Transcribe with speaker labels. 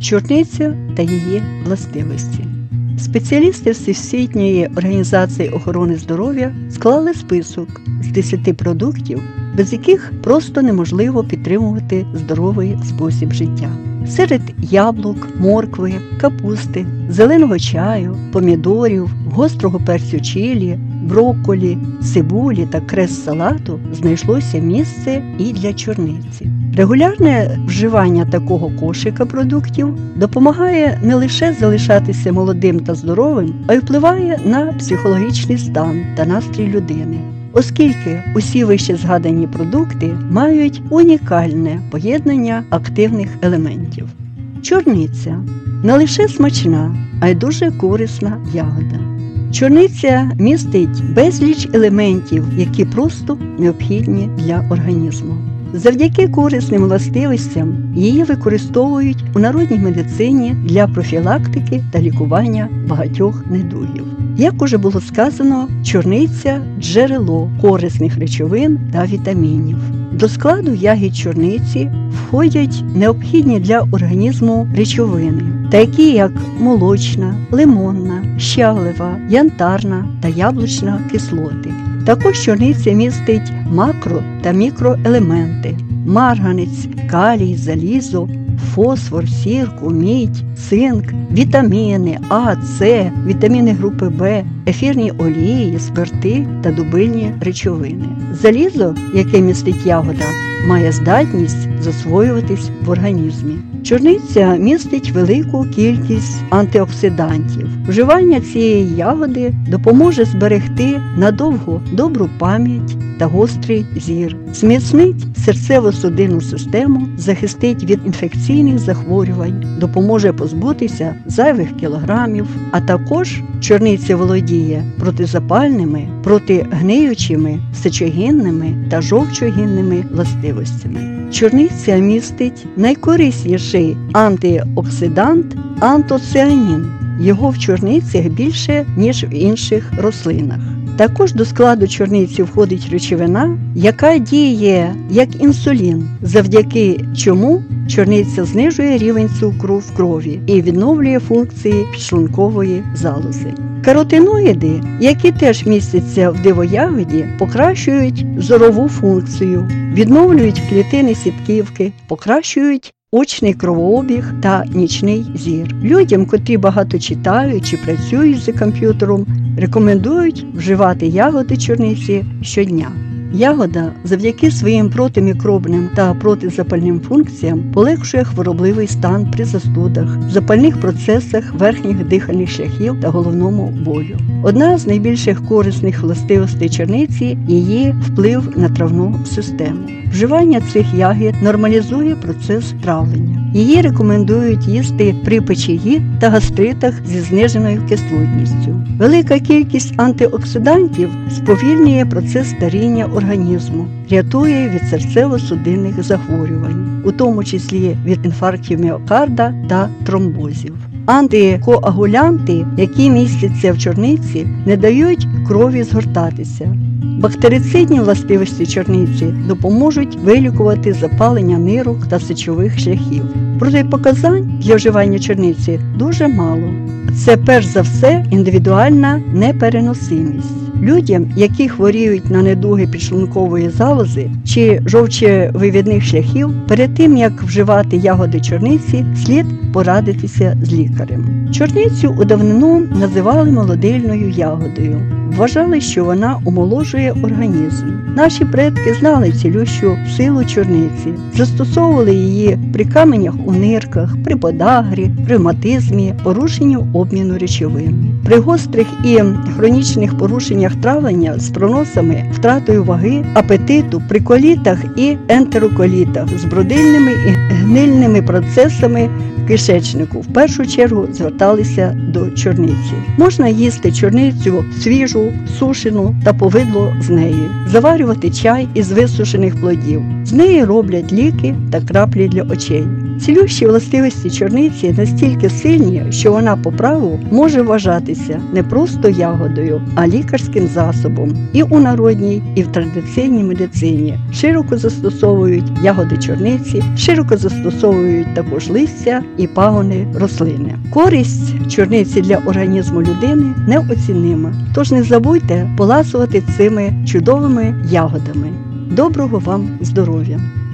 Speaker 1: Чорниця та її властивості. Спеціалісти Всесвітньої організації охорони здоров'я склали список з 10 продуктів, без яких просто неможливо підтримувати здоровий спосіб життя. Серед яблук, моркви, капусти, зеленого чаю, помідорів, гострого перцю чилі, брокколі, цибулі та крес-салату знайшлося місце і для чорниці. Регулярне вживання такого кошика продуктів допомагає не лише залишатися молодим та здоровим, а й впливає на психологічний стан та настрій людини, оскільки усі вище згадані продукти мають унікальне поєднання активних елементів. Чорниця – не лише смачна, а й дуже корисна ягода. Чорниця містить безліч елементів, які просто необхідні для організму. Завдяки корисним властивостям її використовують у народній медицині для профілактики та лікування багатьох недугів. Як уже було сказано, чорниця – джерело корисних речовин та вітамінів. До складу ягід чорниці входять необхідні для організму речовини, такі як молочна, лимонна, щавлева, янтарна та яблучна кислоти. Також чорниця містить макро- та мікроелементи – марганець, калій, залізо, фосфор, сірку, мідь, цинк, вітаміни А, С, вітаміни групи В, ефірні олії, спирти та дубильні речовини. Залізо, яке містить ягода, має здатність засвоюватись в організмі. Чорниця містить велику кількість антиоксидантів. Вживання цієї ягоди допоможе зберегти надовго добру пам'ять та гострий зір, зміцнить серцево-судинну систему, захистить від інфекційних захворювань, допоможе позбутися зайвих кілограмів, а також чорниця володіє протизапальними, протигниючими, сечогінними та жовчогінними властивостями. Чорниця містить найкорисніший антиоксидант – антоціанін. Його в чорницях більше, ніж в інших рослинах. Також до складу чорниці входить речовина, яка діє як інсулін, завдяки чому чорниця знижує рівень цукру в крові і відновлює функції підшлункової залози. Каротиноїди, які теж містяться в дивоягоді, покращують зорову функцію, відновлюють клітини сітківки, покращують очний кровообіг та нічний зір. Людям, котрі багато читають чи працюють за комп'ютером, рекомендують вживати ягоди чорниці щодня. Ягода завдяки своїм протимікробним та протизапальним функціям полегшує хворобливий стан при застудах, запальних процесах верхніх дихальних шляхів та головному болю. Одна з найбільших корисних властивостей чорниці – її вплив на травну систему. Вживання цих ягід нормалізує процес травлення. Її рекомендують їсти при печії та гастритах зі зниженою кислотністю. Велика кількість антиоксидантів сповільнює процес старіння організму, рятує від серцево-судинних захворювань, у тому числі від інфарктів міокарда та тромбозів. Антикоагулянти, які містяться в чорниці, не дають крові згортатися. Бактерицидні властивості чорниці допоможуть вилікувати запалення нирок та сечових шляхів. Протипоказань для вживання чорниці дуже мало. Це перш за все індивідуальна непереносимість. Людям, які хворіють на недуги підшлункової залози чи жовчовивідних шляхів, перед тим, як вживати ягоди чорниці, слід порадитися з лікарем. Чорницю у давнину називали молодильною ягодою. Вважали, що вона омоложує організм. Наші предки знали цілющу силу чорниці, застосовували її при каменях у нирках, при подагрі, ревматизмі, порушенні обміну речовин. При гострих і хронічних порушеннях травлення з проносами, втратою ваги, апетиту, при колітах і ентероколітах з бродильними і гнильними процесами в кишечнику в першу чергу зверталися до чорниці. Можна їсти чорницю свіжу, сушену та повидло з неї, заварювати чай із висушених плодів. З неї роблять ліки та краплі для очей. Ці Цілющі властивості чорниці настільки сильні, що вона по праву може вважатися не просто ягодою, а лікарським засобом і у народній, і в традиційній медицині. Широко застосовують ягоди чорниці, широко застосовують також листя і пагони рослини. Користь чорниці для організму людини неоцінима, тож не забудьте поласувати цими чудовими ягодами. Доброго вам здоров'я!